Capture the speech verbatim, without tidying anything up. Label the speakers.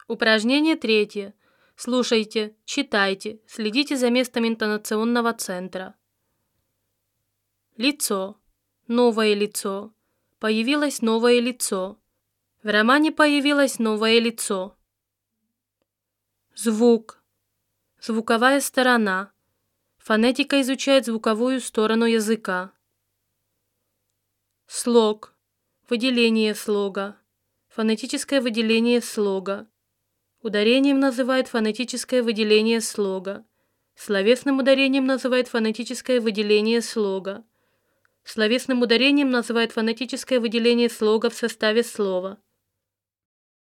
Speaker 1: Упражнение третье. Слушайте, читайте, следите за местом интонационного центра. Лицо. Новое лицо. Появилось новое лицо. В романе появилось новое лицо. Звук. Звуковая сторона. Фонетика изучает звуковую сторону языка. Слог. Выделение слога. Фонетическое выделение слога. Ударением называют фонетическое выделение слога. Словесным ударением называют фонетическое выделение слога. Словесным ударением называют фонетическое выделение слога в составе слова.